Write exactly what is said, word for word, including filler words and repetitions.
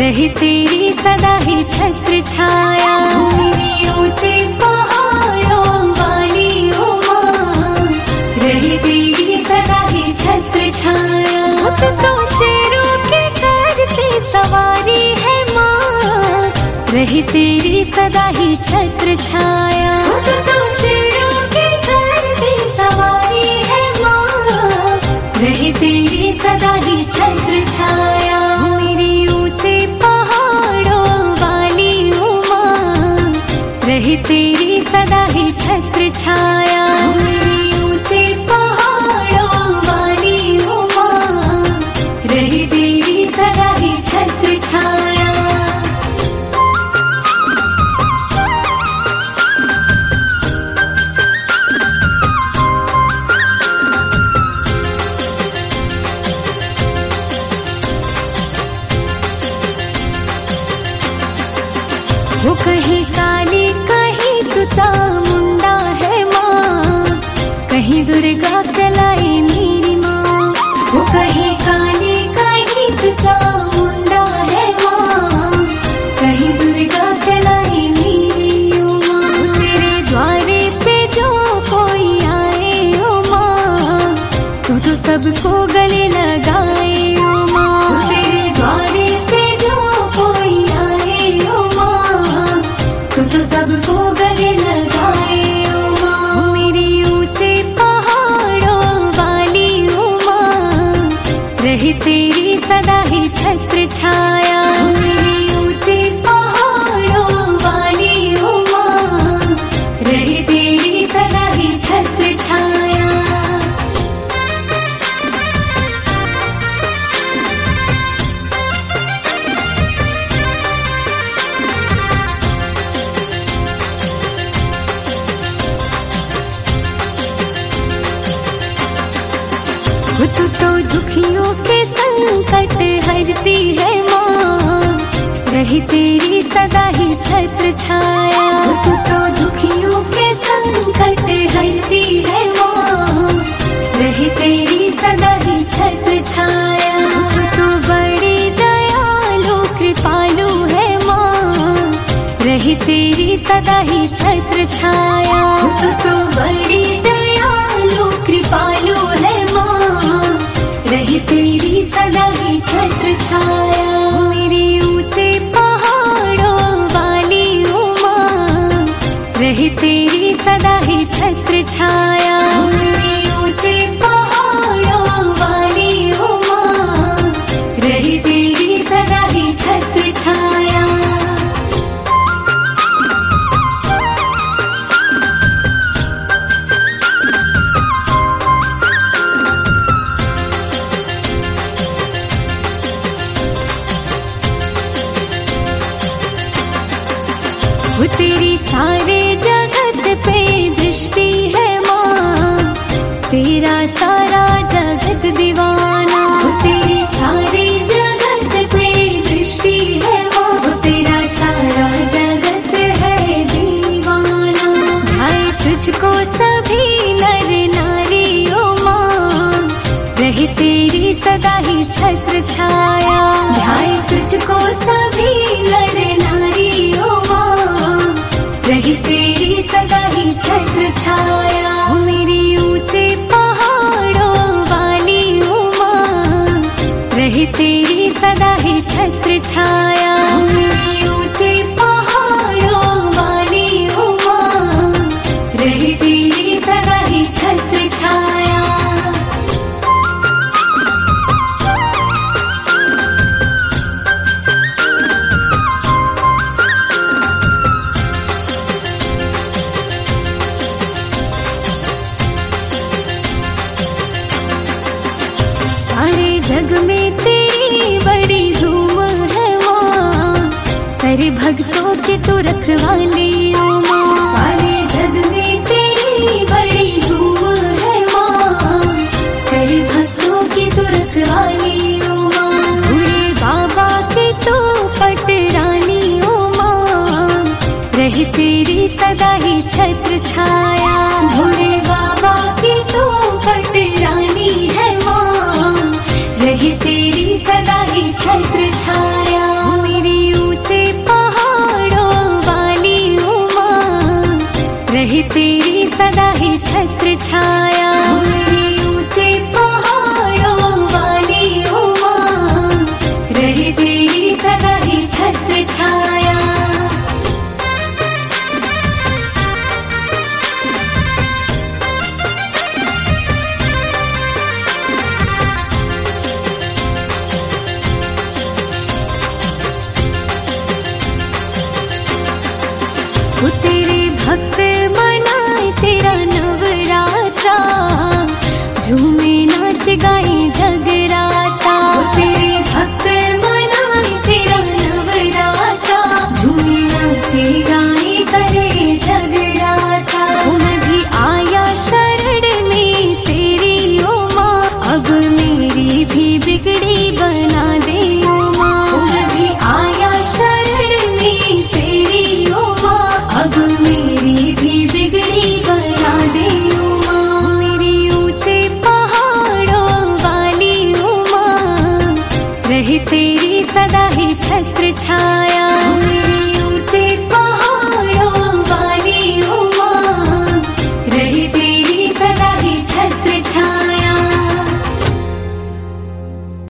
रहे तेरी सदा ही छत्र छाया। मेरी ऊंचे पहाड़ों वाली उमा, रहे तेरी सदा ही छत्र छाया। खुद तो शेरों के करते सवारी है माँ, रहे तेरी सदा ही छत्र छाया। खुद तो शेरों के करते सवारी है माँ, रहे तेरी सदा ही छत्र छाया। मेरी ऊंचे पहाड़ों वाली उमा, रहे तेरी सदा ही छत्र छाया। मेरी ऊंचे पहाड़ों वाली उमा, रहे तेरी सदा ही छत्र छाया। वो कहीं काली कहीं तू चामुंडा है माँ, कहीं दुर्गा कलाई मेरी माँ। वो कहीं काली कहीं तू चामुंडा है माँ, कहीं दुर्गा कलाई मेरी माँ। तेरे द्वारे पे जो कोई आए ओ माँ, तू तो सबको गले लगाए ओ माँ। तेरे द्वारे पे जो कोई आए ओ माँ, तू तो सबको गले लगाए उमा। मेरी ऊंचे पहाड़ों वाली उमा, रहे तेरी सदा ही छत्र छाया। मेरी ऊंचे पहाड़ों वाली उमा, रहे तेरी सदा ही छत्र छाया। तू तो दुखियों के संकट हरती है माँ, रहे तेरी सदा ही छत्र छाया। तू तो दुखियों के संकट हरती है माँ, रहे तेरी सदा ही छत्र छाया। तू तो बड़ी दयालु कृपालु है माँ, रहे तेरी सदा ही छत्र छाया। तू तो बड़ी दयालु कृपालु है माँ, रहे तेरी सदा ही छत्र छाया। मेरी ऊंचे पहाड़ों वाली उमा, रहे तेरी सदा ही छत्र छाया। मेरी ऊंचे पहाड़ों वाली उमा, रहे तेरी सदा ही छत्र छाया। वो तेरी सारे जगत पे दृष्टि है माँ, तेरा सारा जगत दीवाना। वो तेरी सारे जगत पे दृष्टि है माँ, वो तेरा सारा जगत है दीवाना। भाई तुझको सभी नर नारी ओ माँ, रहे तेरी सदा ही छत्र छाया। भाई तुझको सभी नर नारी ओ माँ, रहे तेरी सदा ही छत्र छाया। मेरी ऊंचे पहाड़ों वाली उमा, रहे तेरी सदा ही छत्र छाया। मेरी ऊंचे पहाड़ों वाली उमा, रहे तेरी सदा ही छत्र छाया। जग में तेरी बड़ी धूम है माँ, तेरे भक्तों की तू रखवाली ओ माँ। सारे जग में तेरी बड़ी धूम है माँ, तेरे भक्तों की तू रखवाली ओ माँ। भोले बाबा की तू पटरानी ओ माँ, रहे तेरी सदा ही छत्र छाया। भोले बाबा की तू पटरानी है माँ, रहे तेरी सदा ही छत्र छाया। मेरी रहे तेरी सदा ही छत्र छाया।